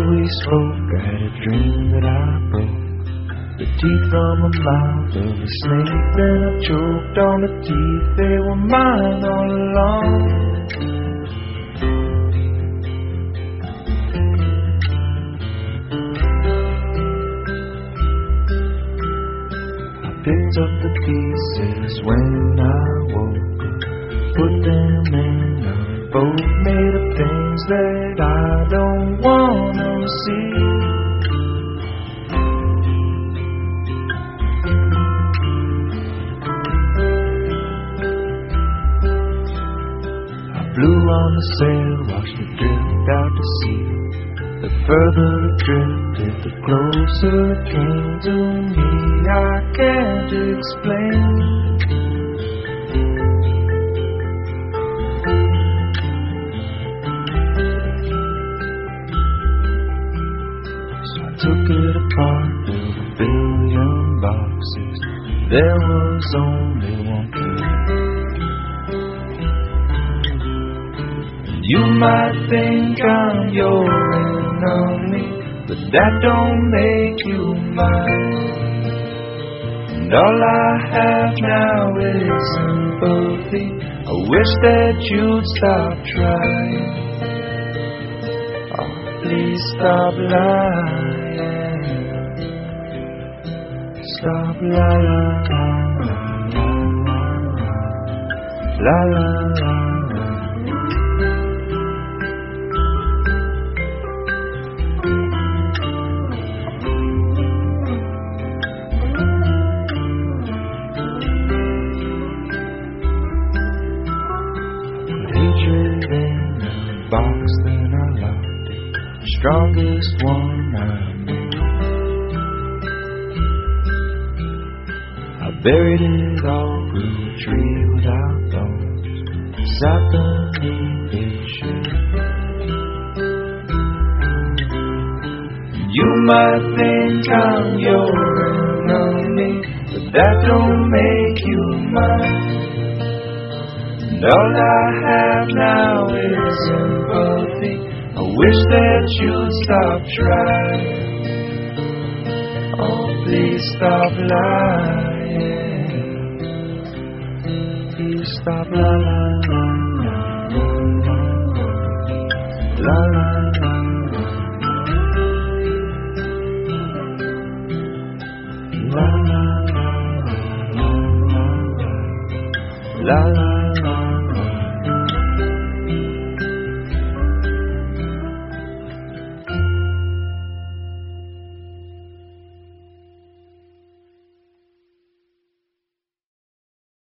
we spoke, I had a dream that I broke the teeth from the mouth of a snake. Then I choked on the teeth, they were mine all along. Picked up the pieces when I woke, put them in a boat made of things that I don't wanna see. I blew on the sail, watched it drift out to sea. The further it drifted, the closer it came to me. I can't explain. So I took it apart, built a billion boxes. There was only one key. You might think I'm your enemy, but that don't make you mine. And all I have now is sympathy. I wish that you'd stop trying. Oh, please stop lying. Stop lying. La la la. Box, then I locked it, strongest one I made. I buried it all, grew a tree without thorns, sat beneath its shade. You might think I'm your enemy, but that don't make you mine. And all I have now is sympathy. I wish that you'd stop trying. Oh, please stop lying. Please stop lying. La la la. La la la. La la.